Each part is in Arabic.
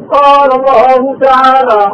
قال الله تعالى: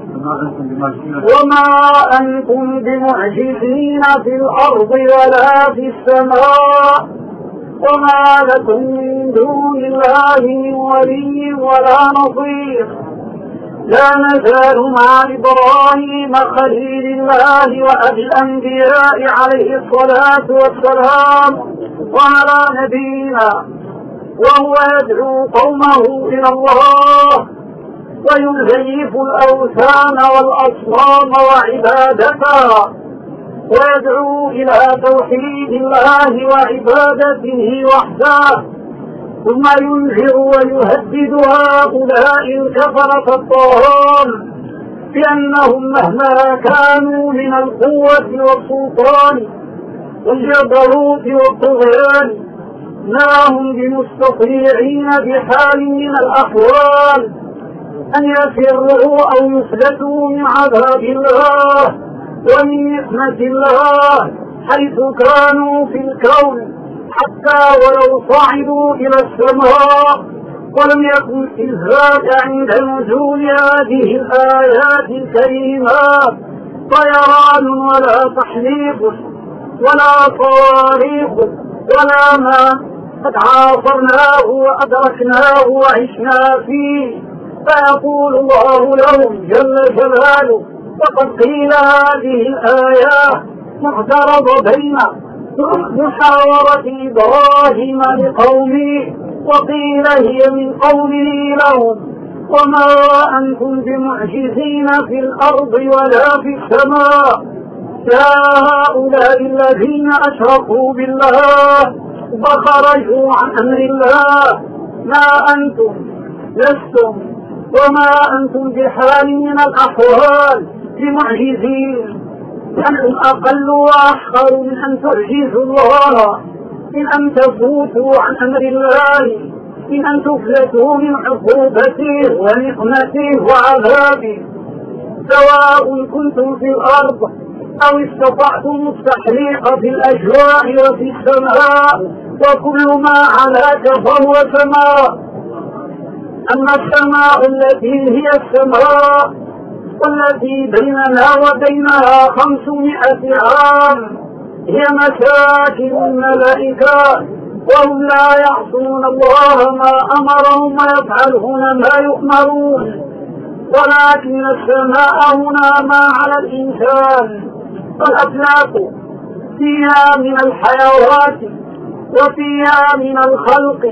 وما أنتم بمعجزين في الأرض ولا في السماء وما لكم من دون الله من ولي ولا نصير. لا نزال مع إبراهيم خليل الله وأبي الأنبياء عليه الصلاة والسلام وعلى نبينا، وهو يدعو قومه إلى الله ويزيف الأوثان والأصنام وعبادتها، ويدعو إلى توحيد الله وعبادته وحده، ثم ينذر ويهدد هؤلاء الكفرة الطغاة بأنهم مهما كانوا من القوة والسلطان والجبروت والطغيان ما هم بمستطيعين بحال من الأحوال أن يفروا أو يفلتوا من عذاب الله ومن نعمة الله حيث كانوا في الكون، حتى ولو صعدوا إلى السماء ولم يكن إزهاق عند نزول هذه الآيات الكريمات طيران ولا تحليق ولا صواريخ ولا ما قد عاصرناه وأدركناه وعشنا فيه. فيقول الله لهم جل جلاله: وقد قيل هذه الآيات معترض بين محاورة إبراهيم لقومه وقيل هي من قوله لهم: وما أنتم بمعجزين في الأرض ولا في السماء. يا هؤلاء الذين أشركوا بالله وخرجوا عن أمر الله، ما أنتم لستم وما أنتم بحال من الأحوال بمعجزين، أنتم أقل وأحقر من أن تعجزوا الله، من أن تفوتوا عن أمر الله، من أن تفلتوا من عقوبته ونقمته وعذابه، سواء كنتم في الأرض أو استطعتم التحليق في الأجواء وفي السماء، وكل ما علاك فهو سماء. أما السماء التي هي السماء والتي بيننا وبينها 500 عام هي مساكن الملائكة، وهم لا يعصون الله ما أمرهم ويفعلون ما يؤمرون، ولكن السماء هنا ما على الإنسان. والأفلاك فيها من الحيوات وفيها من الخلق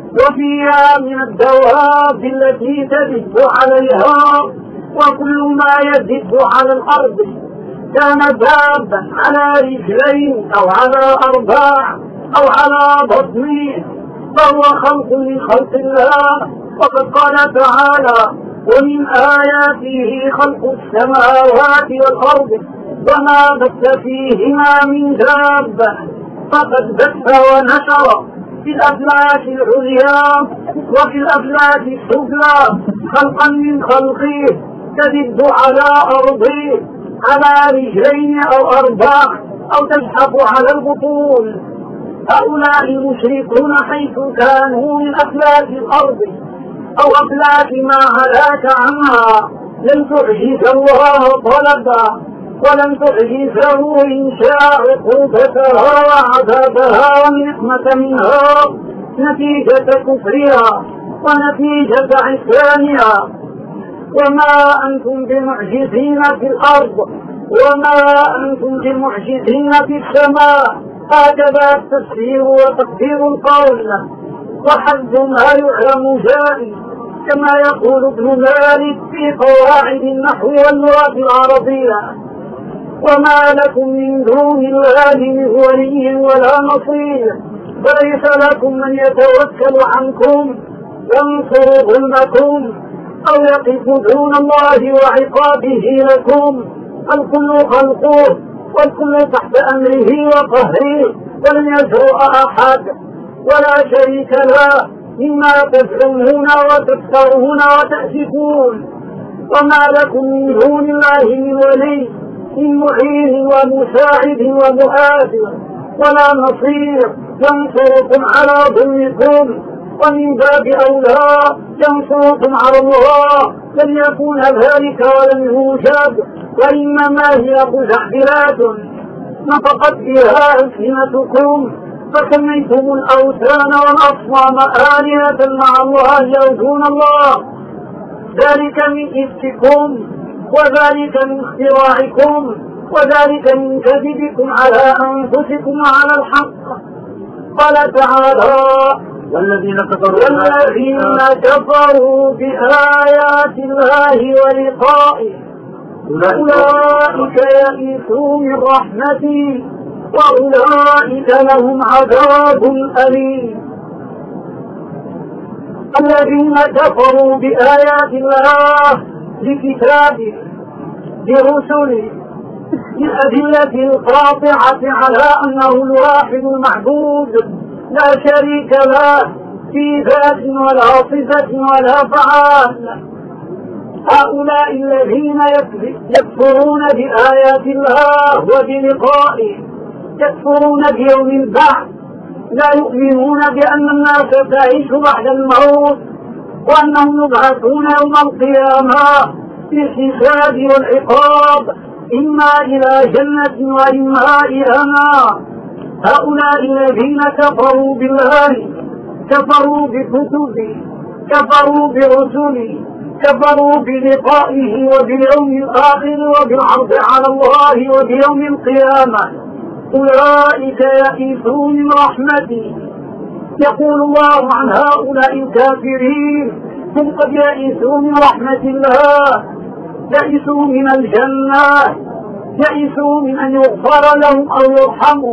وفيها من الدواب التي تدب عليها، وكل ما يدب على الأرض كان دابا على رجلين أو على أرباع أو على بطن فهو خلق من خلق الله. وقد قال تعالى: ومن آياته خلق السماوات والأرض وما بث فيهما من دابة. فقد بث ونشر في الأفلاك العليا وفي الأفلاك السفلى خلقا من خلقه تدب على أرضه على رجلين أو أرباع أو تزحف على البطون. هؤلاء المشركون حيث كانوا من أفلاك الأرض أو أفلاك ما علاك عنها لم تعجز الله طلبا ولم تعجزه إنشاء عقوبتها وعذابها ونقمة منها نتيجة كفرها ونتيجة عصيانها. وما أنتم بمعجزين في الأرض وما أنتم بمعجزين في السماء. هكذا التفسير وتقدير القول، وحد ما يعلم جائز، كما يقول ابن مالك في قواعد النحو واللغة العربية: وما لكم من دون الله من ولي ولا نصير، وليس لكم من يتوكل عنكم ينصر ظلمكم أو يقف دون الله وعقابه لكم. الكل خلقه والكل تحت أمره وقهره، ولن يجرؤ أحد ولا شريك له مما تزعمون وتفترون وتأسفون. وما لكم من دون الله من ولي من معين ومساعد ومؤازر ولا نصير ينصركم على ظلمكم. ومن باب أولى ينصركم على الله لم يكون ذلك ولم يوجد، وإنما هي خزعبلات نطقت بها ألسنتكم فسميتم الأوثان والأصنام آلهة مع الله يرجون الله، ذلك من إفككم وذلك من اختراعكم وذلك من كذبكم على أنفسكم وعلى الحق. قال تعالى: والذين كفروا بآيات الله ولقائه أولئك يئسوا من رحمتي وأولئك لهم عذاب أليم. الذين كفروا بآيات الله بكتابه برسله بالأدلة القاطعة على أنه الواحد المعبود لا شريك له في ذات ولا صفة ولا فعال، هؤلاء الذين يكفرون بآيات الله وبلقائه يكفرون بيوم البعث، لا يؤمنون بأن الناس تعيش بعد الموت وأنهم يبعثون يوم القيامة للحساب والعقاب إما إلى جنة وإما إلى نار. هؤلاء الذين كفروا بالله كفروا بكتبه كفروا برسله كفروا بلقائه وباليوم الآخر وبالعرض على الله وبيوم القيامة أولئك يئسوا من رحمتي. يقول الله عن هؤلاء الكافرين: هم قد يئسوا من رحمة الله، يئسوا من الجنة، يئسوا من أن يغفر لهم أو يرحموا.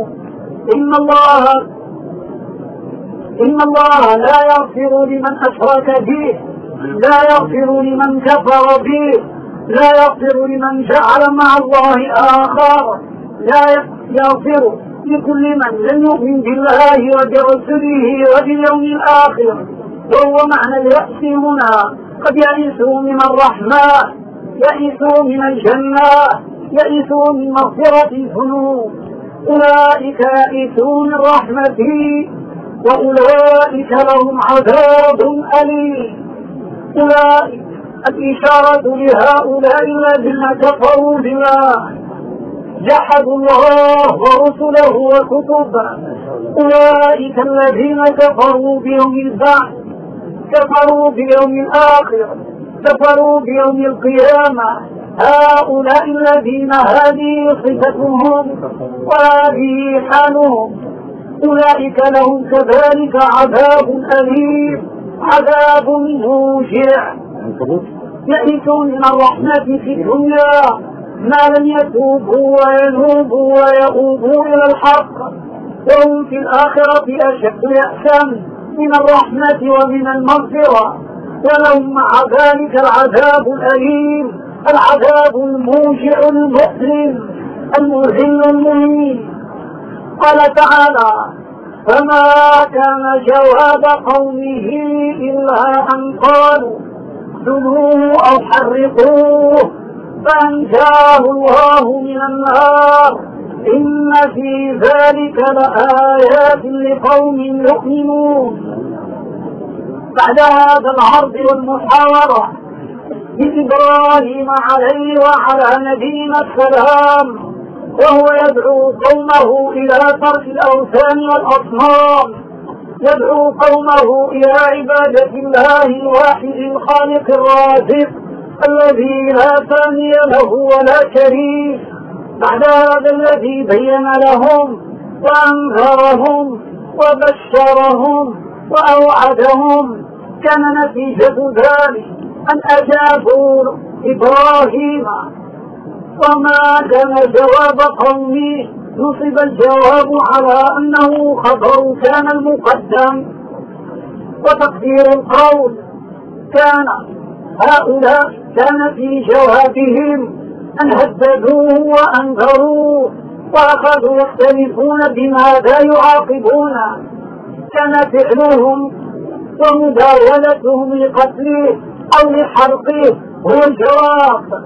إن الله لا يغفر لمن أشرك به، لا يغفر لمن كفر به، لا يغفر لمن جعل مع الله آخر، لا يغفر لكل من لم يؤمن بالله وبرسله وباليوم الآخر. وهو معنى اليأس هنا، قد يئسوا من الرحمة، يئسوا من الجنة، يئسوا من مغفرة الذنوب. أولئك يئسوا من رحمتي وأولئك لهم عذاب أليم. أولئك الإشارة لهؤلاء الذين كفروا بالله جحدوا الله ورسله وكتبه، أولئك الذين كفروا بيوم البعث، كفروا بيوم الآخر، كفروا بيوم القيامة. هؤلاء الذين هذه صفتهم وهذه حالهم أولئك لهم كذلك عذاب أليم، عذاب موجع. يئسوا من الرحمة في الدنيا ما لم يتوبوا وينوبوا ويؤوبوا إلى الحق، وهم في الآخرة أشد يأسا من الرحمة ومن المغفرة، ولهم مع ذلك العذاب الأليم، العذاب الموجع المؤلم المذل المهين. قال تعالى: فما كان جواب قومه إلا أن قالوا اقتلوه أو حرقوه فأنجاه الله من النار إن في ذلك لآيات لقوم يؤمنون. بعد هذا العرض والمحاورة بإبراهيم عليه وعلى نبينا السلام وهو يدعو قومه إلى ترك الأوثان والأصنام، يدعو قومه إلى عبادة الله الواحد الخالق الرازق الذي لا ثاني له ولا شريك. بعد هذا الذي بين لهم وأنذرهم وبشرهم وأوعدهم، كان نتيجة ذلك أن أجابوا إبراهيم. وما كان جواب قومه نصب الجواب على أنه خبر كان المقدم، وتقدير القول كان هؤلاء كان في جوابهم أن هددوه وأنذروه وأخذوا يختلفون بماذا يعاقبون. كان فعلهم ومداولتهم لقتله أو لحرقه هو الجواب.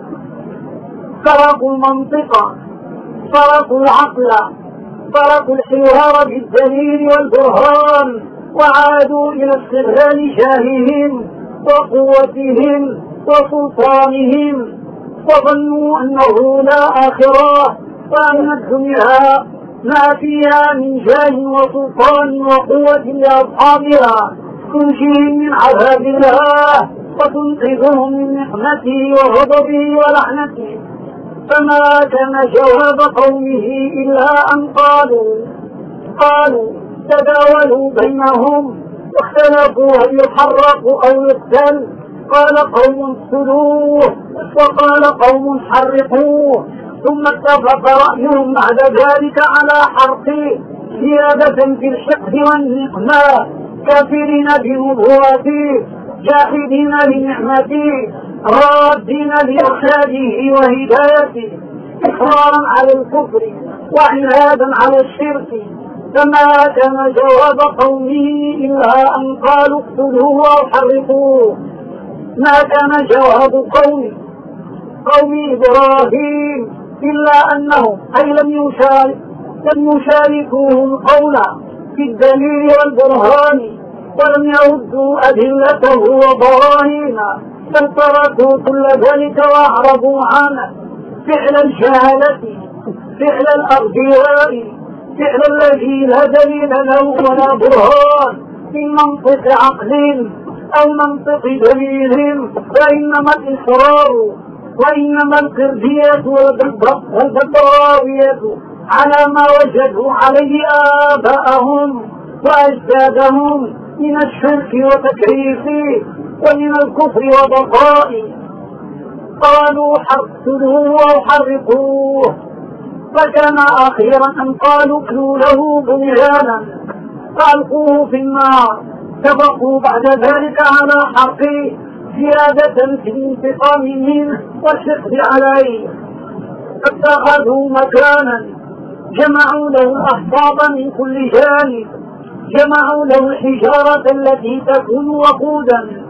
تركوا المنطق، تركوا العقل، تركوا الحوار بالدليل والبرهان، وعادوا إلى استغلال جاههم وقوتهم وسلطانهم، وظنوا أنه لا آخرة، وأن الدنيا ما فيها من جاه وسلطان وقوة لأصحابها تنجيهم من عذاب الله وتنقذهم من نقمته وغضبه ولعنته. فما كان جواب قومه إلا أن قالوا تداولوا بينهم واختلفوا هل يحرق أو يقتل. قال قوم اقتلوه وقال قوم حرقوه، ثم اتفق رأيهم بعد ذلك على حرقه زيادة في الحقد والنقمة، كافرين بنبوته جاحدين لنعمته رادين لإرشاده وهدايته، إصرارا على الكفر وعنادا على الشرك. فما كان جواب قومه إلا أن قالوا اقتلوه أو حرقوه. ما كان جواب قوم إبراهيم إلا أنهم لم يشاركوه القول في الدليل والبرهان، ولم يردوا أدلته وبراهينه، بل تركوا كل ذلك وأعرضوا عنه فعل الجهالة، فعل الأغبياء، فعل الذي لا دليل له ولا برهان من منطق عقل أو منطق دليل، وإنما الإصرار وإنما القردية والبراوية على ما وجدوا عليه آباءهم وأجدادهم من الشرك وتكريف ومن الكفر وبقاء. قالوا اقتلوه أو حرقوه، فكان أخيرا أن قالوا اكلوا له بنيانا فألقوه في النار. اتفقوا بعد ذلك على حرقه زيادة في الانتقام منه والحقد عليه. اتخذوا مكانا جمعوا له الأحباط من كل جانب، جمعوا له الحجارة التي تكون وقودا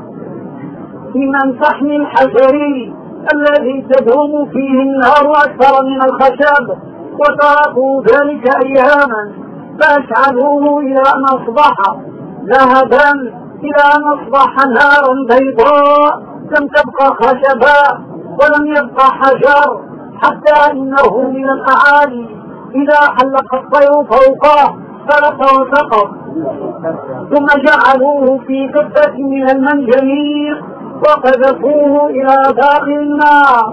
من الفحم الحجري الذي تدوم فيه النار أكثر من الخشب، وتركوا ذلك أياما فأشعلوه إلى أن أصبح ذهبا، إلى أن أصبح نارا بيضاء لم تبقى خشبا ولم يبقى حجر، حتى إنه من الأعالي إذا حلق الطير فوقه فلق وسقط. ثم جعلوه في كفة من المنجنيق وقذفوه إلى داخل النار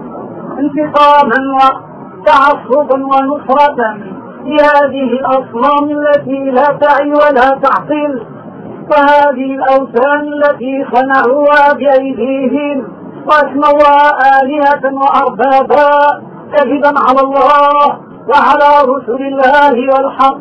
انتقاما وتعصبا ونصرة لهذه الأصنام التي لا تعي ولا تعقل، وهذه الأوثان التي صنعوها بأيديهم واسموها آلهة وأربابا كذبا على الله وعلى رسل الله والحق.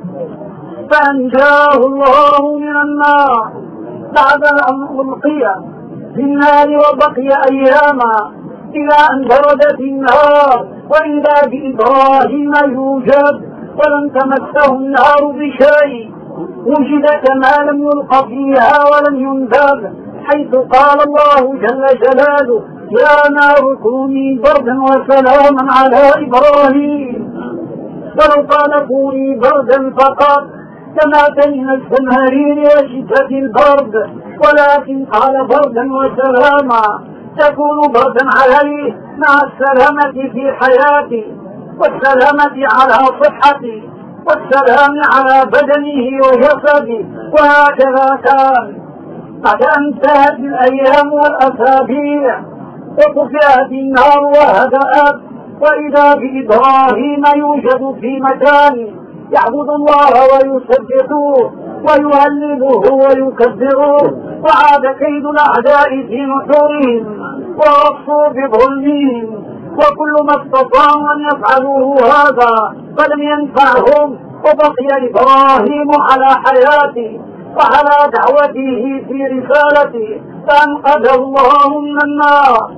فأنجاه الله من النار بعد أن ألقي في النار وبقي أياما إلى أن بردت النار، وإذا بإبراهيم يوجد ولم تمسه النار بشيء، وجد كما لم يلق فيها ولم ينبذ، حيث قال الله جل جلاله يا نار كوني بردا وسلاما على إبراهيم. ولو قال كوني بردا فقط كما من الزمهرير وشدة البرد، ولكن قال بردا وسلاما تكون بردا عليه مع السلامة في حياته والسلامة على صحته والسلام على بدنه وجسده. وهكذا كان بعد أن انتهت الأيام والأسابيع وطفئت النار وهدأت، وإذا بإبراهيم يوجد في مكان يعبد الله ويسبحوه ويهلله ويكبروه، وعاد كيد الأعداء في نحورهم ورصوا بظلمهم، وكل ما استطاعوا أن يفعلوه هذا فلم ينفعهم، وبقي إبراهيم على حياته وعلى دعوته في رسالته فأنقذه الله من النار.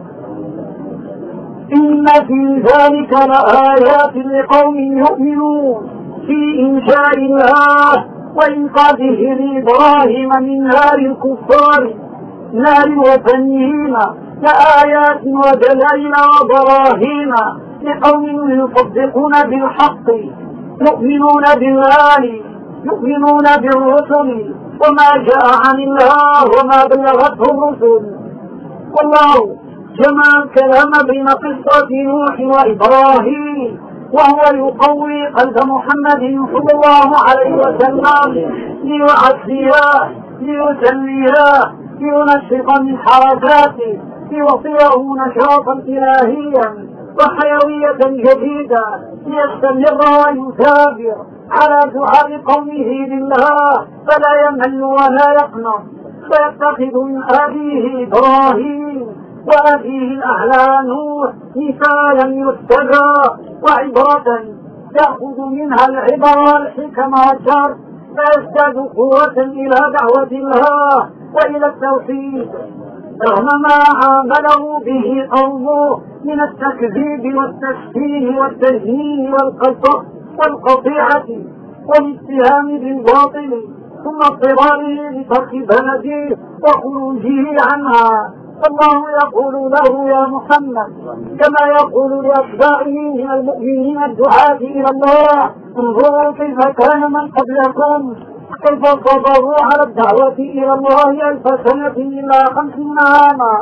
إن في ذلك لآيات لقوم يؤمنون في إنشاء الله وإنقاذه لإبراهيم من نار الكفار نار الوثنيين لآيات ودلائل وبراهين لقوم يصدقون بالحق، يؤمنون بالله، يؤمنون بالرسل وما جاء عن الله وما بلغته الرسل. والله جمع الكلام بين قصة نوح وإبراهيم وهو يقوي قلب محمد صلى الله عليه وسلم ليعزيه ليسليه لينشط من حركاته ليعطيه نشاطا إلهيا وحيوية جديدة ليستمر ويثابر على دعاء قومه لله فلا يمل ولا يقنط فيتخذ من أبيه إبراهيم وأبيه الأعلى نوح مثالا يتبع وعبرة يأخذ منها العبر والحكم والشر فيزداد قوة إلى دعوة الله وإلى التوحيد رغم ما عامله به قومه من التكذيب والتشكيل والتجهيل والقطيعة والاتهام بالباطل ثم اضطراره لترك بلده وخروجه عنها. الله يقول له يا محمد كما يقول لأتباعه من المؤمنين الدعاة إلى الله انظروا كيف كان من قبلكم كيف صبروا على الدعوة إلى الله 1000 سنة إلا 50 عاما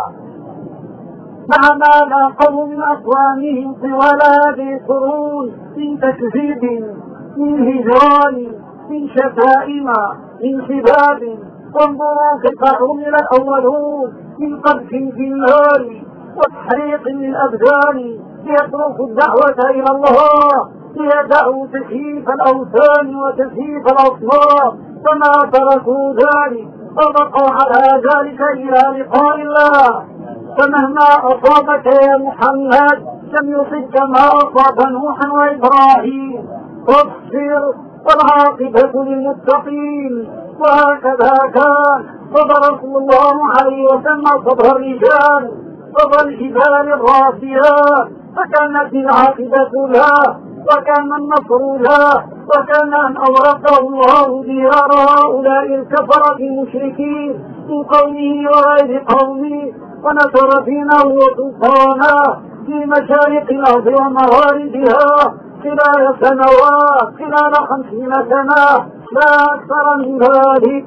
مع ما لاقوا من أقوامهم طوال هذه القرون من تكذيب من هجران من شتائم من سباب. وانظروا كيف حمل الأولون من قذف في النار وتحريق للأبدان ليتركوا الدعوة إلى الله ليدعوا تكييف الأوثان وتكييف الأصنام فما تركوا ذلك وبقوا على ذلك إلى لقاء الله. فمهما أصابك يا محمد لم يصبك ما أصاب نوحا وإبراهيم واصبر والعاقبة للمتقين. وهكذا كان صبر صلى الله عليه وسلم صبر الرجال صبر الجبال الراسيات فكانت العاقبة له وكان النصر له وكان أن أورثه الله ديار هؤلاء الكفرة المشركين من قومه وغير قومه ونصر دينه وسلطانه في مشارق الأرض ومغاربها خلال سنوات خلال 50 سنة لا أكثر من ذلك.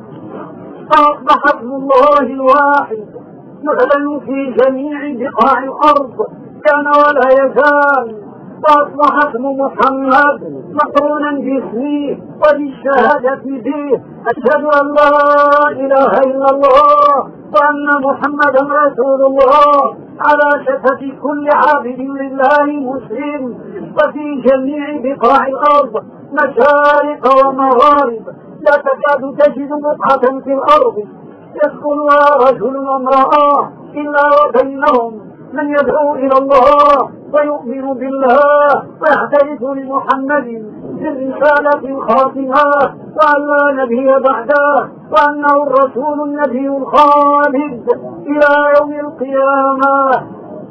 فأصبح اسم الله الواحد يعلن في جميع بقاع الأرض كان ولا يزال. فأصبح اسم محمد مقرونا باسمه وبالشهادة به أشهد أن لا إله إلا الله وأن محمدا رسول الله على شفة كل عابد لله مسلم. وفي جميع بقاع الأرض مشارق ومغارب لا تكاد تجد بقعة في الأرض يسكنها رجل وامرأة إلا وبينهم من يدعو إلى الله ويؤمن بالله ويعترف لمحمد بالرسالة الخاتمة وأن لا نبي بعده وأنه الرسول النبي الخالد إلى يوم القيامة.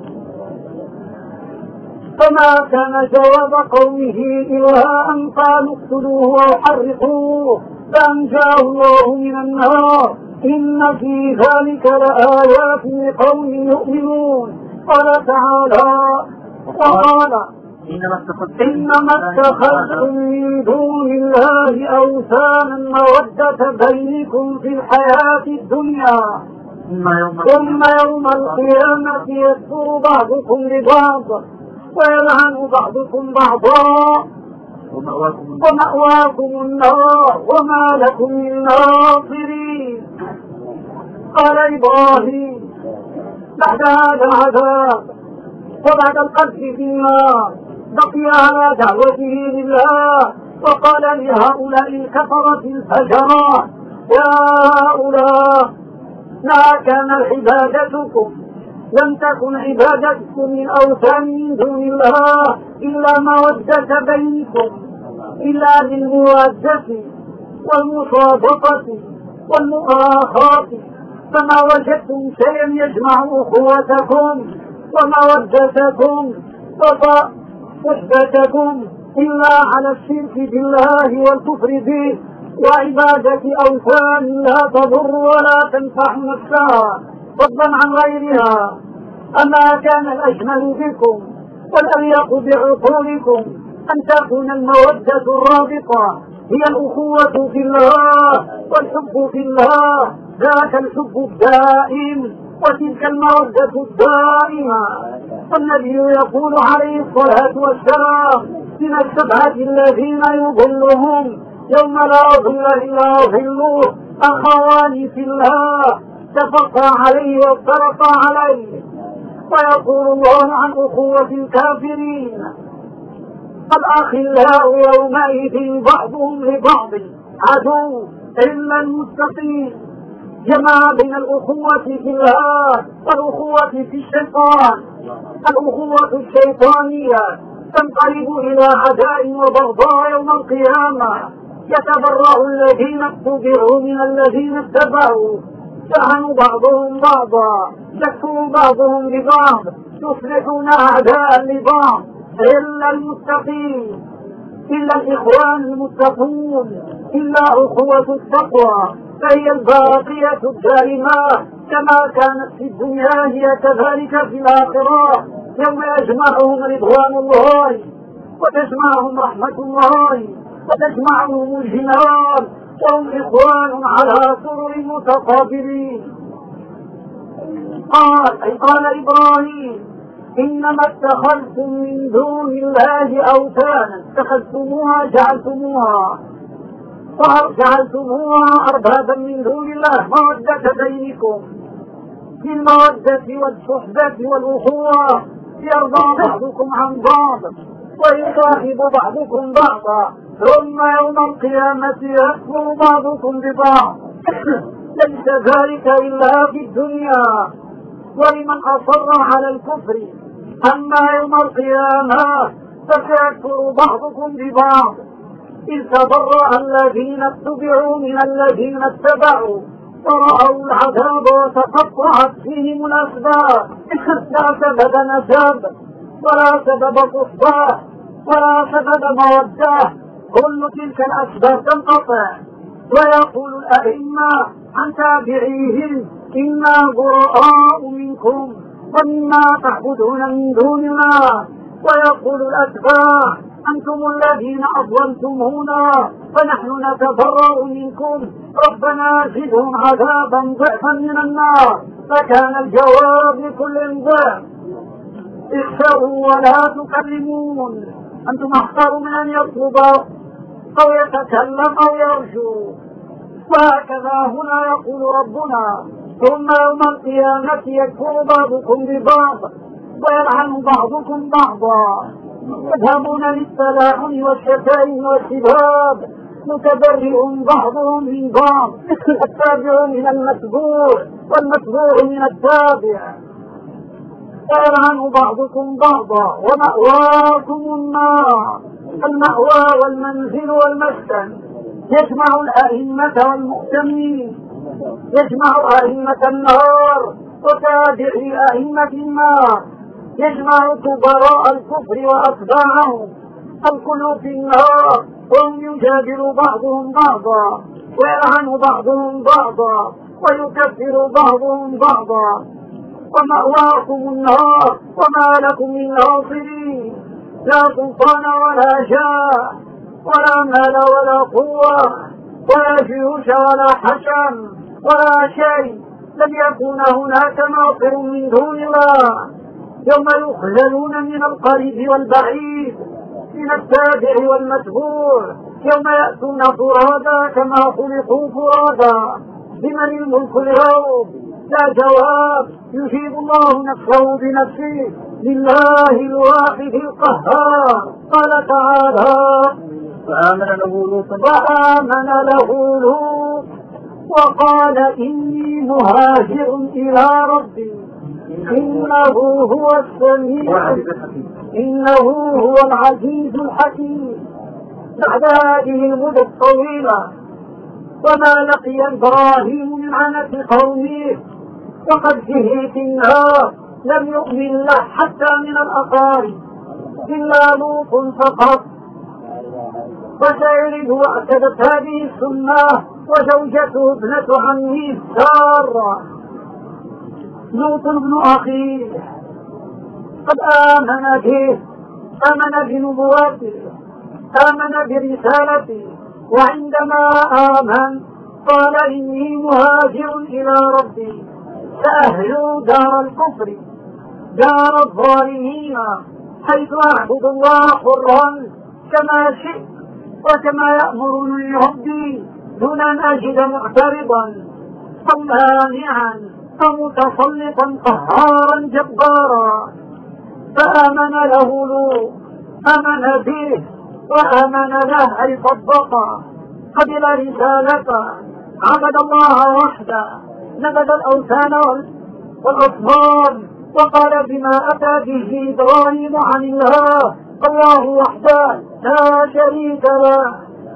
فما كان جواب قومه إلا أن قالوا اقتلوه وحرقوه فأنجاه الله من النار إن في ذلك لآيات لقوم يؤمنون. قال تعالى وقال إنما اتخذتم من دون الله أوثانا مودة بينكم في الحياة الدنيا ثم يوم القيامة يكفر بعضكم لبعض ويلعن بعضكم بعضا ومأواكم النار وما لكم من ناصرين. قال إبراهيم بعد هذا العذاب وبعد القذف في النار بقي على دعوته لله وقال لهؤلاء الكفرة الفجرة يا هؤلاء ما كان عبادتكم لم تكن عبادتكم من أوثان من دون الله إلا مودة بينكم إلا بالمودة والمصادقة والمؤاخاة فما وجدتم شيئا يجمع أخوتكم ومودتكم وصحبتكم إلا على الشرك بالله والكفر به وعبادة أوثان لا تضر ولا تنفع نفسها فضلا عن غيرها. أما كان الأجمل بكم والأليق بعقولكم أن تكون المودة الرابطة هي الأخوة في الله والحب في الله، ذاك الحب الدائم وتلك المودة الدائمة. والنبي يقول عليه الصلاة والسلام: من السبعة الذين يظلهم يوم لا ظل إلا ظله أخوان في الله اتفقا عليه وافترقا عليه. ويقول الله عن أخوة الكافرين: الأخلاء يومئذ بعضهم لبعض عدو إلا المتقين. جمع بين الأخوة في الله والأخوة في الشيطان. الأخوة الشيطانية تنقلب إلى عداء وبغضاء يوم القيامة. يتبرأ الذين اتبعوا من الذين اتبعوا، يلعن بعضهم بعضا، يكفر بعضهم ببعض، يصلحون أعداء لبعض إلا المتقين، إلا الإخوان المتقون، إلا أخوة التقوى، فهي الباقية الدائمة كما كانت في الدنيا هي كذلك في الآخرة. يوم يجمعهم رضوان الله وتجمعهم رحمة الله وتجمعهم الجنان وهم إخوان على سرر متقابلين. قال إبراهيم: إنما اتخذتم من دون الله أوثانا، اتخذتموها جعلتموها أربابا من دون الله، مودة بينكم في المودة والصحبة والأخوة، يرضى بعضكم عن بعض ويصاحب بعضكم بعضا، ثم يوم القيامة يكفر بعضكم ببعض. ليس ذلك إلا في الدنيا ولمن أصر على الكفر، أما يوم القيامة فسيكفر بعضكم ببعض. إذ تبرأ الذين اتبعوا من الذين اتبعوا ورأوا العذاب وتقطعت فيهم الأسباب، لا سبب نسب ولا سبب صحبة ولا سبب مودة، كل تلك الأسباب تنقطع. ويقول الأئمة عن تابعيهم: إنا براء منكم ومما تعبدون من دون الله. ويقول الأتباع: أنتم الذين أظلمتمونا فنحن نتبرأ منكم، ربنا زدهم عذابا ضعفا من النار. فكان الجواب لكل ضعف: اخسروا ولا تكلمون. أنتم أحقر من أن يطلب أو يتكلم أو يرجو. وهكذا هنا يقول ربنا: ثم يوم القيامة يكفر بعضكم ببعض ويلعن بعضكم بعضا، يذهبون للتلاعن والشتائم والسباب، متبرئ بعضهم من بعض، التابع من المتبوع والمتبوع من التابع، ويلعن بعضكم بعضا. ومأواكم النار، المأوى والمنزل والمسكن. يجمع الأئمة والمؤتمين، يجمع أئمة النار وتابعي أئمة النار، يجمع كبراء الكفر وأتباعهم، الكل في النار، وهم يجادل بعضهم بعضا ويلعن بعضهم بعضا ويكفر بعضهم بعضا. ومأواكم النار وما لكم من ناصرين، لا سلطان ولا جاه ولا مال ولا قوة ولا جيوش ولا حشم ولا شيء، لن يكون هناك ناصر من دون الله. يوم يخذلون من القريب والبعيد، من التابع والمتبوع، يوم يأتون فرادا كما خلقوا فرادا. لمن الملك اليوم؟ لا جواب، يجيب الله نفسه بنفسه، لله الواحد القهار. قال تعالى: فآمن له لوط وقال: إني مهاجر إلى ربي إنه هو السميع، إنه هو العزيز الحكيم. بعد هذه المدة الطويلة وما لقي إبراهيم من عنة قومه وقد فيه في النار، لم يؤمن له حتى من الأقارب إلا لوط فقط. وسيرد واعتدت هذه السنة وزوجته ابنة عمه سارة. لوط ابن أخيه قد آمن به، آمن بنبوته، آمن برسالته، وعندما آمن قال إني مهاجر إلى ربي سأهجو دار الكفر دار الظالمين حيث أعبد الله حرا كما شئت وكما يأمرني ربي دون أن أجد معترضا صمانعا فمتسلطا قهارا جبارا. فآمن له لوط آمن به وآمن له أي صدقه قبل رسالته عبد الله وحده نبذ الأوثان والأصنام وقال بما أتى به إبراهيم عن الله وحده لا شريك له.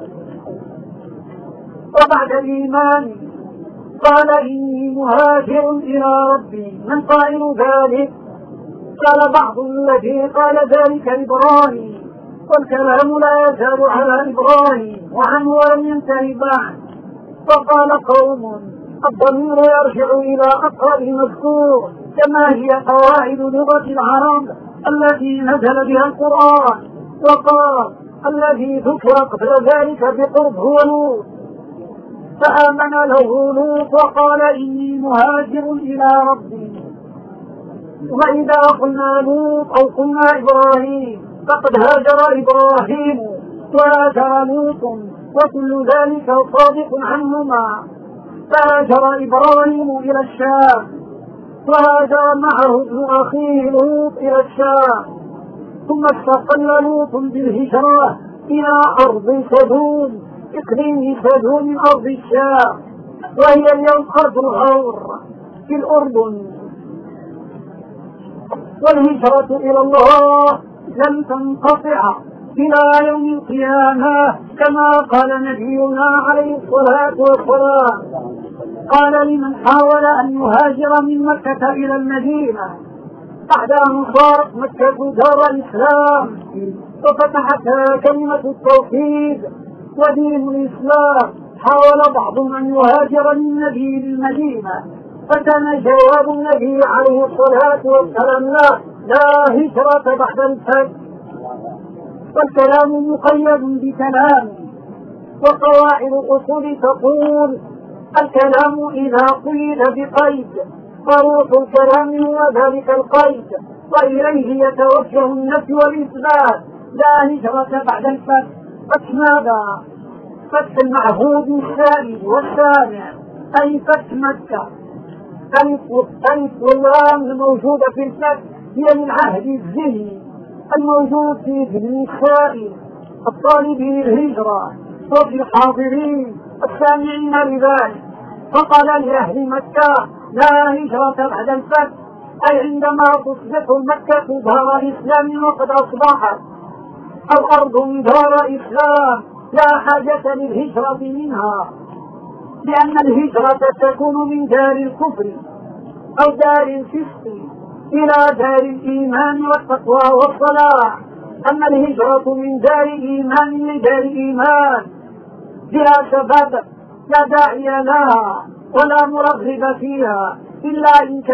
وبعد الإيمان قال إني مهاجر إلى ربي. من قائل ذلك؟ قال بعض الذي قال ذلك إبراهيم والكلام لا يزال على إبراهيم وعنه ولم ينتهي بعد. وقال قوم الضمير يرجع إلى أقرب المذكور كما هي قواعد لغة العرب التي نزل بها القرآن. وقال الذي ذكر قبل ذلك بقرب هو لوط. فآمن له لوط وقال إني مهاجر إلى ربي. وإذا قلنا لوط أو قلنا إبراهيم فقد هاجر إبراهيم وهاجر لوط وكل ذلك صادق عنهما. فهاجر إبراهيم إلى الشام وهاجر معه ابن أخيه لوط إلى الشام ثم استقل لوط بالهجرة إلى أرض سدوم إقليم سدوم من أرض الشام وهي اليوم أرض الغور في الأردن. والهجرة إلى الله لن تنقطع إلى يوم القيامة كما قال نبينا عليه الصلاة والسلام. قال لمن حاول أن يهاجر من مكة إلى المدينة بعد أن صارت مكة دار الإسلام وفتحتها كلمة التوحيد ودين الإسلام، حاول بعضهم أن يهاجر من النبي للمدينة فكان جواب النبي عليه الصلاة والسلام لا هجرة بعد الفتح. والكلام مقيد بكلام. وقواعد الأصول تقول الكلام إذا قيد بقيد فروح الكلام هو ذلك القيد وإليه يتوجه النفي والإثبات. لا هجرة بعد الفتح. فتح ماذا؟ فتح المعهود الثاني والسابع أي فتح مكة. ألف واللام الموجودة في الفتح هي من عهد الذهن الموجود في ذهن السائل الطالبين الهجرة وفي الحاضرين السامعين لذلك. فقال لأهل مكة لا هجرة بعد الفتح أي عندما تصبح مكة دار الإسلام وقد أصبحت أو أرض دار إسلام لا حاجة للهجرة منها، لأن الهجرة تكون من دار الكفر أو دار الفسق إلى دار الإيمان والتقوى والصلاح. أما الهجرة من دار إيمان لدار إيمان بلا سبب لا داعي لها ولا مرغب فيها إلا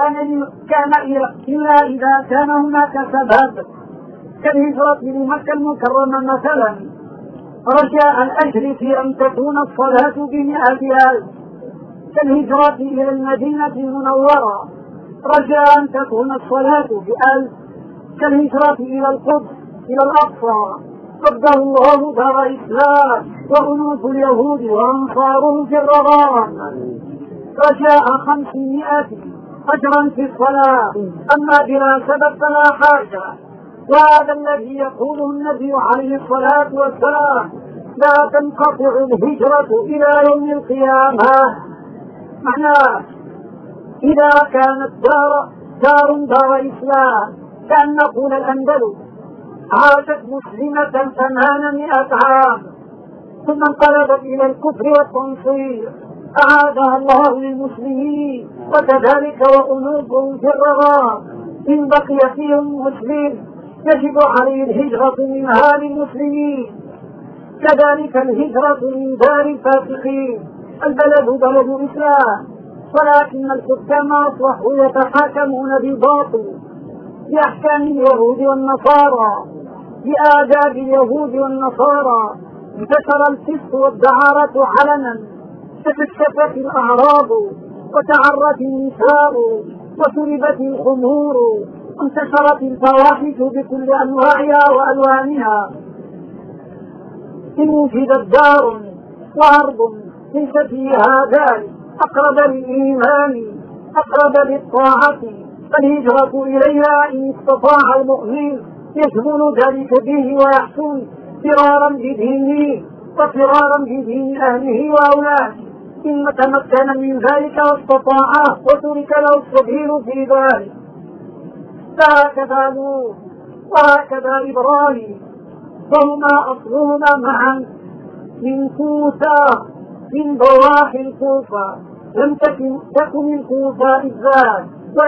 إذا كان هناك سبب كالهجرة لمكة المكرمة مثلا رجاء الأجر في أن تكون الصلاة ب100,000، كالهجرة إلى المدينة المنورة رجاء أن تكون الصلاة ب1,000، كالهجرة إلى القدس إلى الأقصى قدر الله دار إسلام وأنوف اليهود وأنصارهم في الرغام رجاء 500 أجرا في الصلاة. أما بلا سبب فلا حاجة. وهذا الذي يقوله النبي عليه الصلاة والسلام لا تنقطع الهجرة إلى يوم القيامة. معناه إذا كانت دار إسلام كأن نقول الأندلس عاشت مسلمة 800 عام ثم انقلبت إلى الكفر والتنصير أعادها الله للمسلمين، وكذلك وقلوبهم في الرغام إن بقي فيهم مسلم يجب عليه الهجرة منها للمسلمين. كذلك الهجرة من دار الفاسقين. البلد بلد إسلام ولكن الحكام أصبحوا يتحاكمون بالباطل بأحكام اليهود والنصارى بآداب اليهود والنصارى انتشر الفسق والدعارة علنا، تكشفت الأعراض وتعرت النساء وسربت الخمور، انتشرت الفواحش بكل أنواعها وألوانها. إن وجدت دار وأرض ليس فيها ذلك أقرب للإيمان أقرب للطاعة فالهجرة إليها إن استطاع المؤمن يشمل ذلك به ويحسن فرارا بدينه وفرارا بدين أهله وأولاده إن تمكن من ذلك واستطاعه وترك له السبيل في ذلك. فهكذا نوح وهكذا إبراهيم فهما أصلهما معا من كوفة من ضواحي الكوفة، لم تكن الكوفة بالذات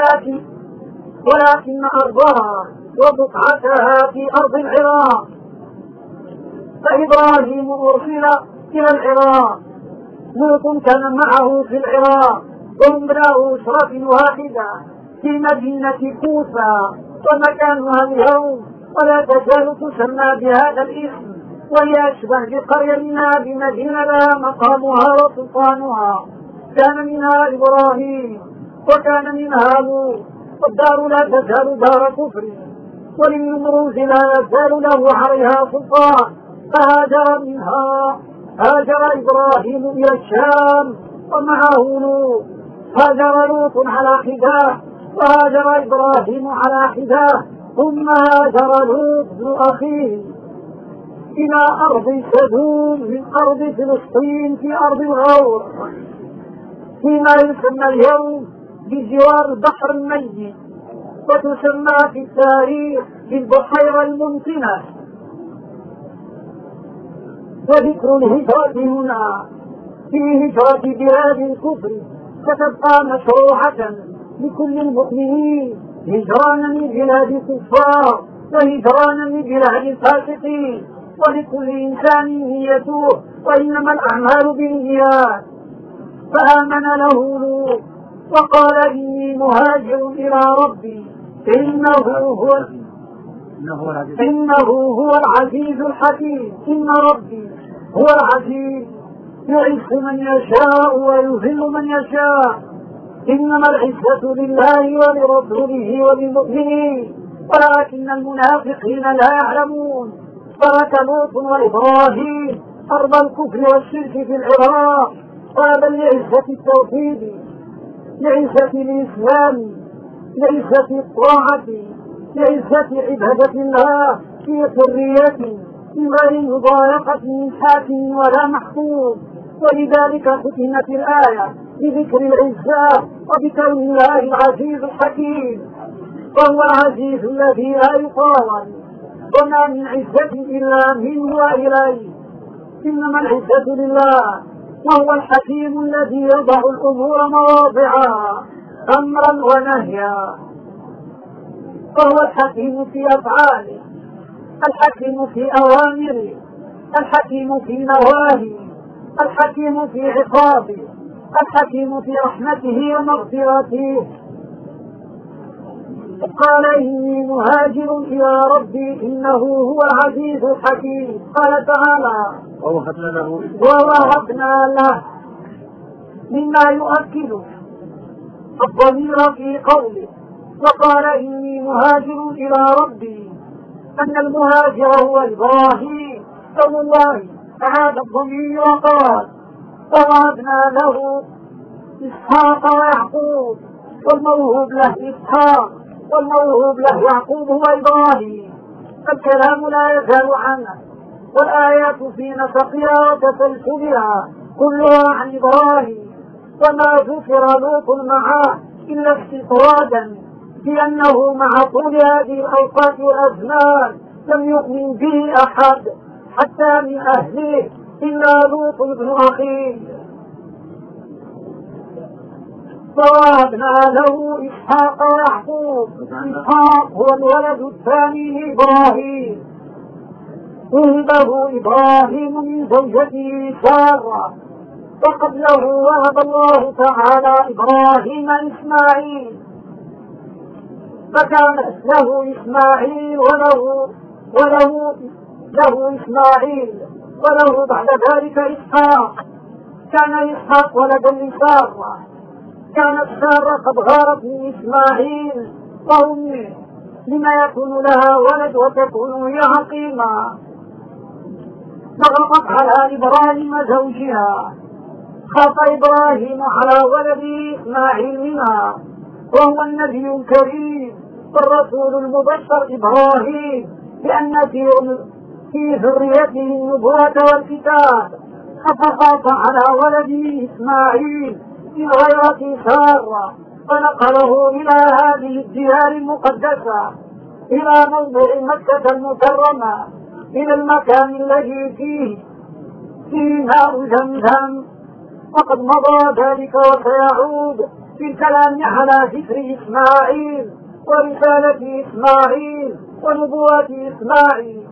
ولكن أرضها وبقعتها في أرض العراق. فإبراهيم أرسل إلى العراق، لوط كان معه في العراق، وهم له أسرة واحدة في مدينة كوفة ومكانها اليوم ولا تزال تسمى بهذا الاسم، وهي أشبه بقرية منها بمدينة لها مقامها وسلطانها. كان منها إبراهيم وكان منها لوط، والدار لا تزال دار كفر، وللنمروز لا يزال له عليها سلطان. فهاجر منها هاجر إبراهيم إلى الشام ومعه لوط، هاجر لوط على حداه وهاجر إبراهيم على حداه، ثم هاجر لوط بن أخيه إلى أرض سدوم من أرض فلسطين في أرض الغور فيما يسمى اليوم بجوار البحر الميت، وتسمى في التاريخ بالبحيرة الممتنة. وذكر الهجرة هنا في هجرة بلاد الكفر فتبقى مشروعة لكل المؤمنين، هجرانا من بلاد الكفار وهجرانا من بلاد الفاسقين، ولكل إنسان نيته وإنما الأعمال بالنيات. فآمن له لوط وقال إني مهاجر إلى ربي إنه هو العزيز الحكيم. إن ربي هو العزيز يعز من يشاء ويذل من يشاء، إنما العزة لله ولرسوله وللمؤمنين ولكن المنافقين لا يعلمون. ترك لوط وإبراهيم أرض الكفر والشرك في العراق طلبا لعزة التوحيد، لعزة الإسلام، لعزة الطاعة، لعزة عبادة الله في حرية من غير مضايقة من حاكم ولا محكوم. ولذلك ختمت الآية بذكر العزة وبكون الله العزيز الحكيم، وهو العزيز الذي لا يقاوم، وما من عزة إلا منه وإليه، إنما العزة لله، وهو الحكيم الذي يضع الأمور مواضعها أمرا ونهيا، وهو الحكيم في أفعاله، الحكيم في أوامره، الحكيم في نواهيه، الحكيم في عقابه، الحكيم في رحمته ومغفرته. قال إني مهاجر إلى ربي إنه هو العزيز الحكيم. قال تعالى ووهبنا له مما يؤكد الضمير في قوله وقال إني مهاجر إلى ربي، أن المهاجر هو إبراهيم صلى الله أعاد الضمير وقال ووهبنا له إسحاق ويعقوب، والموهوب له إسحاق والموهوب له يعقوب وإبراهيم. الكلام لا يزال عنه والآيات في نسقها وتسلسلها كلها عن إبراهيم، وما ذكر لوط معه إلا استطرادا بأنه مع طول هذه الأوقات والأزمان لم يؤمن به أحد حتى من أهله إلا لوط بن أخيه. فوهبنا له إسحاق ويعقوب. إسحاق هو الولد الثاني لإبراهيم، وهبه إبراهيم من زوجته سارة، وقبله وهب الله تعالى إبراهيم إسماعيل، فكان له إسماعيل وله إسماعيل، وله بعد ذلك إسحاق. كان إسحاق ولدا لسارة، كانت سارة قد غارت من إسماعيل وأمه لما يكون لها ولد وتكون هي عقيمة، فغضبت على إبراهيم زوجها، خاف إبراهيم على ولده إسماعيل منها، وهو النبي الكريم والرسول المبشر إبراهيم بأن في ذريته النبوة والكتاب، فخاف على ولده إسماعيل من غيرة سارة، فنقله إلى هذه الديار المقدسة، إلى موضع مكة المكرمة، إلى المكان الذي فيه ماء زمزم. وقد مضى ذلك وسيعود في الكلام على ذكر إسماعيل ورسالة إسماعيل ونبوة إسماعيل.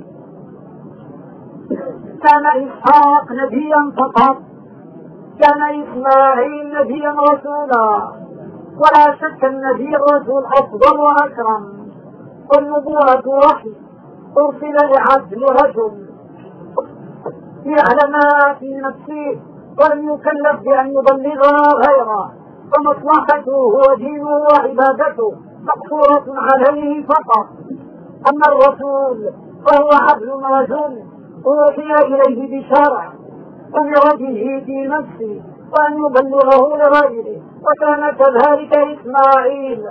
كان إسحاق نبيا فقط، كان إسماعيل نبيا رسولا، ولا شك النبي الرسول أفضل وأكرم، والنبوة وحي أرسل لعبد رجل يعلم ما في نفسه ولم يكلف بأن يبلغها غيره، فمصلحته هو دينه وعبادته مقصورة عليه فقط. أما الرسول فهو عبد رجل أوحي إليه بشرع أمر به في نفسه وأن يبلغه لغيره، وكان كذلك إسماعيل.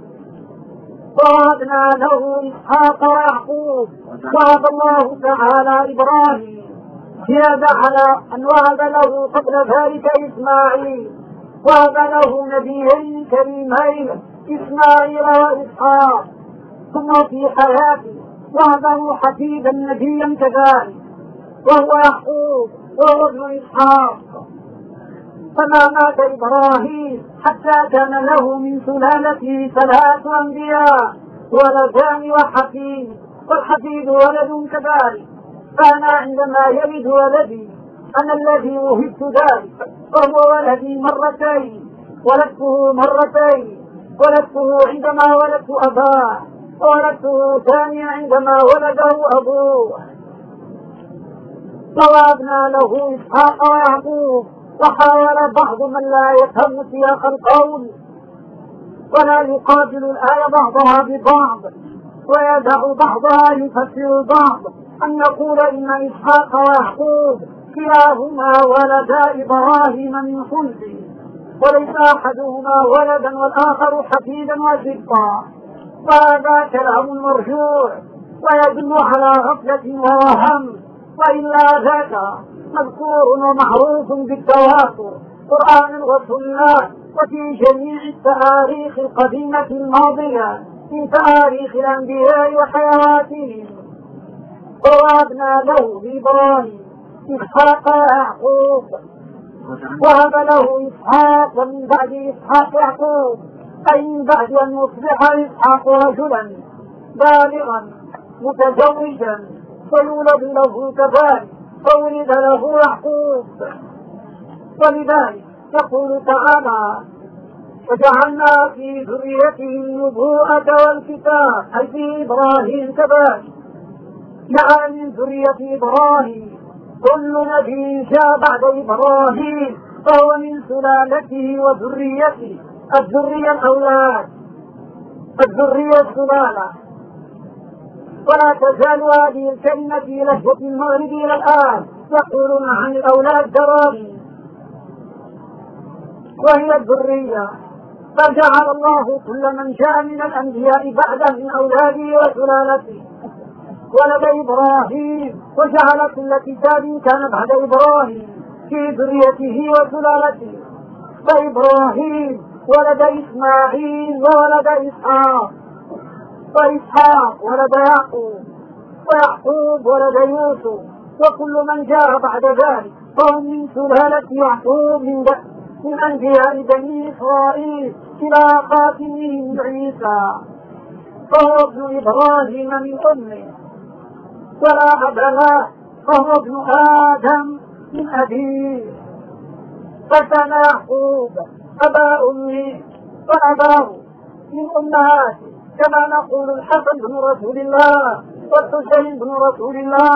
ووهبنا له إسحاق ويعقوب، وهب الله تعالى إبراهيم زيادة على أن وهب له قبل ذلك إسماعيل، وهب له نبيين كريمين إسماعيل وإسحاق، ثم في حياته وهبه حفيدا نبيا كذلك وهو يعقوب وهو ابن إسحاق. فما مات إبراهيم حتى كان له من سلالته 3 أنبياء، ولدان وحفيد، والحفيد ولد كذلك. فأنا عندما يلد ولدي أنا الذي وهبت ذلك، وهو ولدي مرتين، ولدته مرتين، ولدته عندما ولدت أباه، وولدته ثانيا عندما ولده أبوه. ووهبنا له إسحاق ويعقوب. وحاول بعض من لا يفهم سياق القول ولا يقابل الآية بعضها ببعض ويدع بعضها يفسر بعض أن نقول إن إسحاق ويعقوب كلاهما ولدا إبراهيم من خلده، وليس أحدهما ولدا والآخر حفيدا وسبطا، وهذا كلام مرجوع ويدل على غفلة ووهم، وإلا ذاك مذكور ومعروف بالتواتر قرآن وسنة وفي جميع التاريخ القديمة الماضية في تاريخ الأنبياء وحيواتهم. ووهبنا له بإبراهيم إسحاق ويعقوب، وهب له إسحاق ومن بعد إسحاق يعقوب، أي من بعد أن يصبح إسحاق رجلا بالغا متزوجا ويولد له كذلك، فولد له يعقوب. ولذلك يقول تعالى: وجعلنا في ذريته النبوءة والكتاب، أي في إبراهيم كذلك، جعل من ذرية إبراهيم كل نبي جاء بعد إبراهيم فهو من سلالته وذريته. الذرية الأولاد، الذرية السلالة. ولا تزال هذه الكلمة في لهجة المغرب إلى الآن يقولون عن الأولاد ذراري، وهي الذرية. فجعل الله كل من جاء من الأنبياء بعده من أولاده وسلالته ولد إبراهيم، وجعل كل كتاب كان بعد إبراهيم في ذريته وسلالته. فإبراهيم ولد إسماعيل وولد إسحاق، وإسحاق ولد يعقوب، ويعقوب ولد يوسف، وكل من جاء بعد ذلك فهم من سلالة يعقوب من أنبياء بني إسرائيل إلى خاتمهم عيسى، فهو ابن إبراهيم من أمه، ولا أب له، فهو ابن آدم من أبيه. فكان يعقوب أبا أمه وأباه من أمهاته، كما نقول الحسن بن رسول الله والحسين بن رسول الله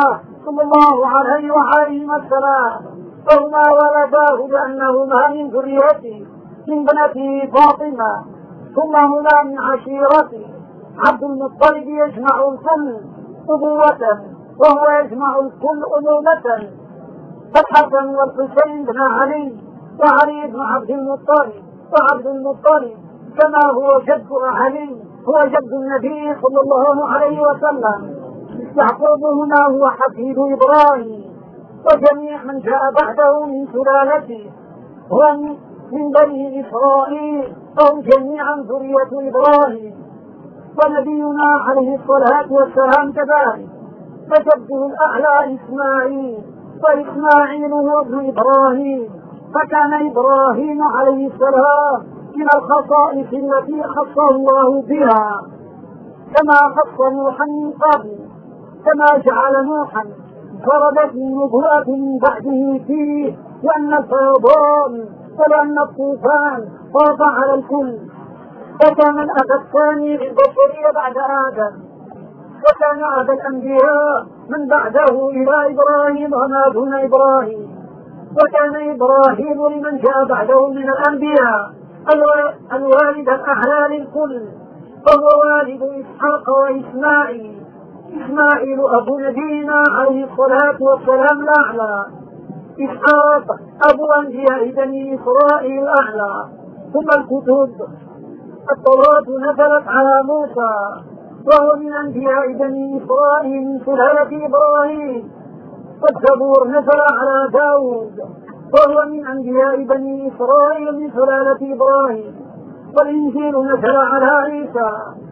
صلى الله عليه وآله وسلم، فهما ولداه لأنهما من ذريته من بنته فاطمة، ثم هما من عشيرته. عبد المطلب يجمع الكل أبوة وهو يجمع الكل أمومة، فالحسن والحسين بن علي وعلي بن عبد المطلب، وعبد المطلب كما هو جد علي هو جد النبي صلى الله عليه وسلم. يعقوب هنا هو حفيد إبراهيم، وجميع من جاء بعده من سلالته هو من بني إسرائيل، هم جميعا ذرية إبراهيم. ونبينا عليه الصلاة والسلام كذلك، فجده الأعلى إسماعيل، وإسماعيل هو ابن إبراهيم، فكان إبراهيم عليه السلام من الخصائص التي خصه الله بها، كما خص نوحا من قبل، كما جعل نوحا فرضت النبوءة من بعده فيه، لأن الفيضان ولأن الطوفان طاف على الكل، فكان الأب الثاني للبشرية بعد آدم، وكان أب الأنبياء من بعده إلى إبراهيم وما دون إبراهيم، وكان إبراهيم لمن جاء بعده من الأنبياء الوالد الأعلى للكل، وهو والد إسحاق وإسماعيل. إسماعيل أبو نبينا عليه الصلاة والسلام الأعلى، إسحاق أبو أنبياء بني إسرائيل الأعلى. ثم الكتب، التوراة نزلت على موسى وهو من أنبياء بني إسرائيل من سلالة إبراهيم، والزبور نزل على داود وهو من أنبياء بني إسرائيل من سلالة إبراهيم، والإنجيل نزل على عيسى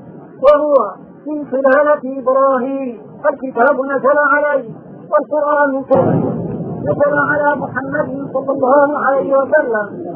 وهو من سلالة إبراهيم، الكتاب نزل عليه، والقرآن نزل على محمد صلى الله عليه وسلم،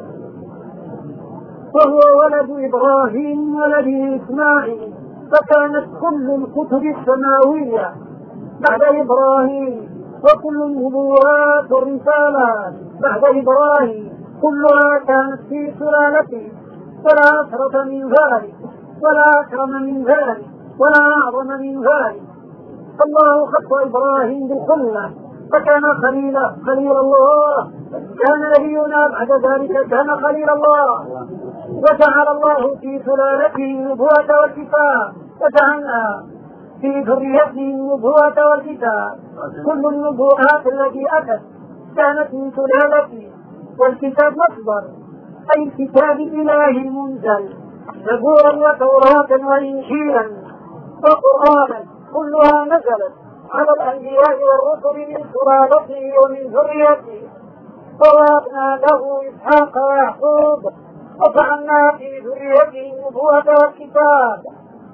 وهو ولد إبراهيم ولد إسماعيل. فكانت كل الكتب السماوية بعد إبراهيم، وكل النبوات والرسالات بعد إبراهيم كلها كانت في سلالته، ولا أشرف من ذلك ولا أكرم من ذلك ولا أعظم من ذلك. الله خص إبراهيم بالخلة، فكان خليل الله، كان نبينا بعد ذلك كان خليل الله، وجعل الله في سلالته النبوة والكتاب، وجعلنا في ذريته النبوة والكتاب. كل النبوءات التي أتت كانت من سلالته، والكتاب مصدر أي كتاب الإله المنزل، زبورا وتوراة وإنجيلا وقرآنا، كلها نزلت على الأنبياء والرسل من سلالته ومن ذريته. ووهبنا له إسحاق ويعقوب، وجعلنا في ذريته النبوة والكتاب،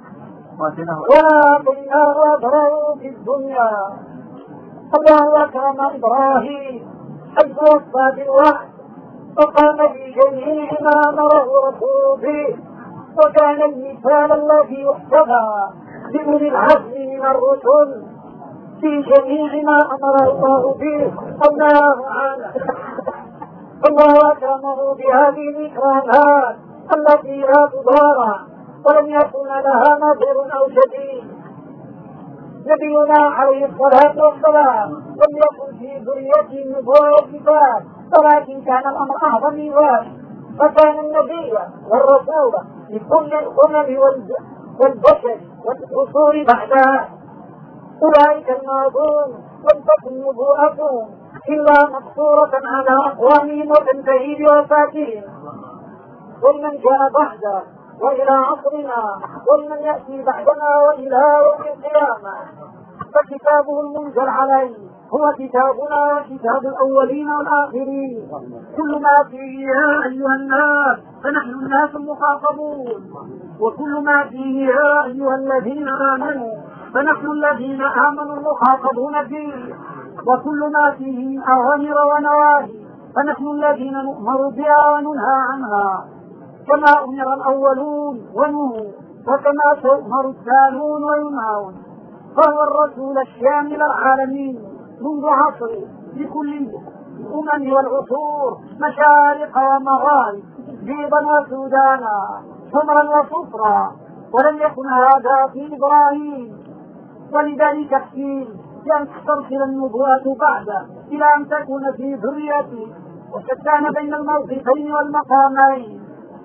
وآتيناه أجره في الدنيا. الله أكرم إبراهيم حيث وصى بالوحي، وقام بجميع ما أمره رسوله به، وكان المثال الذي يحتذى لأولي العزم من الرسل في جميع ما أمر الله به أو نهاه عنه. الله أكرمه بهذه الإكرامات التي لا تضارع ولم يكن لها نظير أو شبيه. نبينا عليه الصلاة والسلام لم يكن في ذريته النبوة والكتاب، ولكن كان الأمر أعظم من ذلك، فكان النبي والرسول لكل الأمم والبشر والعصور بعدها. أولئك الماضون لم تكن نبوءتهم إلا مقصورة على أقوامهم وتنتهي بوفاتهم، ومن جاء بعد وإلى عصرنا ومن يأتي بعدنا وإلى يوم القيامة، فكتابه المنزل عليه هو كتابنا وكتاب الأولين والآخرين. كل ما فيه يا أيها الناس فنحن الناس المخاطبون، وكل ما فيه يا أيها الذين آمنوا فنحن الذين آمنوا المخاطبون فيه، وكل ما فيه من أوامر ونواهي فنحن الذين نؤمر بها وننهى عنها، كما أمر الأولون ونهوا، وكما تؤمر الثانون وينهون. فهو الرسول الشامل العالمين منذ عصر لكل الأمم والعصور، مشارق ومغارب، بيضا وسودانا، حمرا وصفرا، ولم يكن هذا في إبراهيم. ولذلك قيل بأن تسترسل النبوة بعده إلى أن تكون في ذريته، وشتان بين الموقفين والمقامين،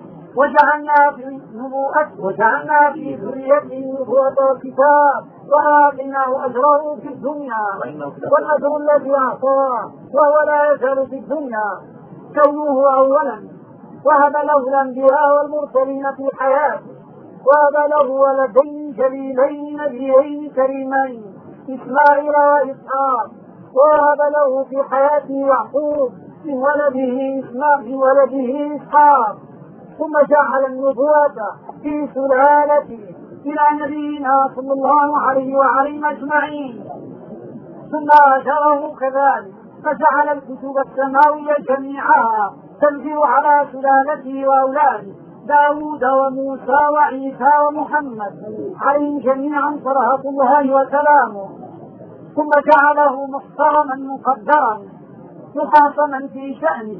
وجعلنا في ذريته نبوة وكتاب، وآتيناه أجره في الدنيا والأجر الذي أعطاه وهو لا يزال في الدنيا كونه أولا. وهب له الأنبياء والمرسلين في حياته، وهب له ولدين جليلين نبيين كريمين إسماعيل وإسحاق، وهب له في حياته يعقوب من ولده إسحاق، ثم جعل النبوة في سلالته إلى نبينا صلى الله عليه وعليهم أجمعين، ثم أجره كذلك، فجعل الكتب السماوية جميعها تنزل على سلالته وأولاده داود وموسى وعيسى ومحمد عليهم جميعا صلوات الله وسلامه، ثم جعله محترما مقدرا محاصما في شأنه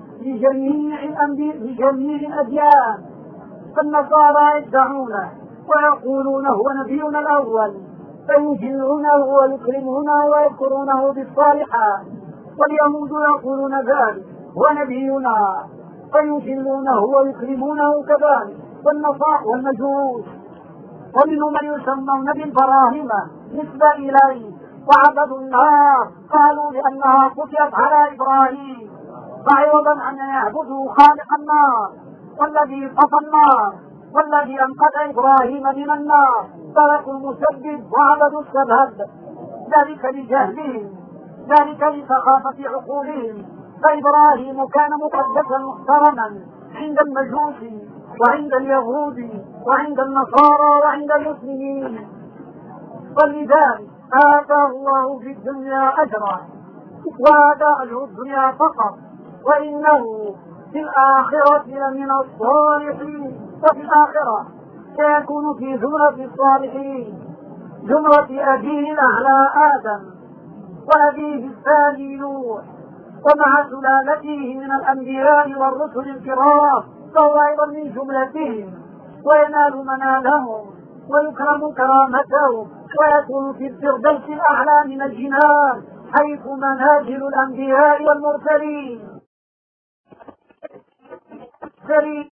لجميع الأديان. فالنصارى يدعونه ويقولون هو نبينا الأول، فيجلونه ويكرمونه ويذكرونه بالصالحات، واليهود يقولون ذلك هو نبينا فيجلونه ويكرمونه كذلك، والمجوس ومنهم من يسمون بالبراهمة نسبة إليه وعبدوا النار، قالوا لأنها قتلت على إبراهيم، فعوضا عن أن يعبدوا خالق النار والذي طفى النار والذي أنقذ إبراهيم من النار تركوا المسبب وعبدوا السبب، ذلك لجهلهم، ذلك لثقافة عقولهم. فإبراهيم كان مقدسا محترما عند المجوس وعند اليهود وعند النصارى وعند المسلمين، ولذلك آتاه الله في الدنيا أجرا، وآتى أجر الدنيا فقط، وإنه في الآخرة لمن الصالحين. وفي الآخرة سيكون في زمرة الصالحين، زمرة أبيه الأعلى آدم وأبيه الثاني نوح، ومع سلالته من الأنبياء والرسل الكرام، فهو أيضا من جملتهم، وينال منالهم ويكرم كرامتهم، ويكون في الفردوس الأعلى من الجنان حيث منازل الأنبياء والمرسلين.